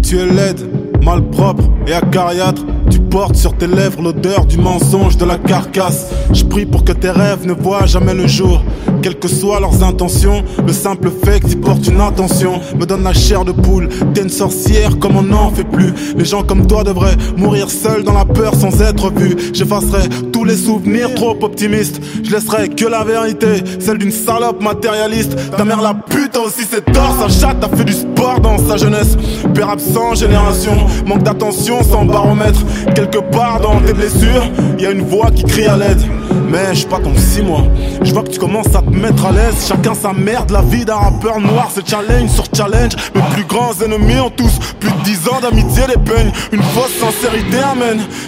tu es laide, malpropre et acariâtre. Tu portes sur tes lèvres l'odeur du mensonge, de la carcasse. Je prie pour que tes rêves ne voient jamais le jour. Quelles que soient leurs intentions, le simple fait que tu portes une intention me donne la chair de poule. T'es une sorcière comme on n'en fait plus. Les gens comme toi devraient mourir seuls dans la peur sans être vus. J'effacerai tous les souvenirs trop optimistes. Je laisserai que la vérité, celle d'une salope matérialiste. Ta mère la pute a aussi ses torts. Sa chatte a fait du sport dans sa jeunesse. Père absent, génération, manque d'attention sans baromètre. Quelque part dans tes blessures, y a une voix qui crie à l'aide. Mais je suis pas ton 6 mois. Je vois que tu commences à te mettre à l'aise. Chacun sa merde, la vie d'un rappeur noir. C'est challenge sur challenge. Mes plus grands ennemis ont tous plus de 10 ans d'amitié, les peignes. Une fausse sincérité amène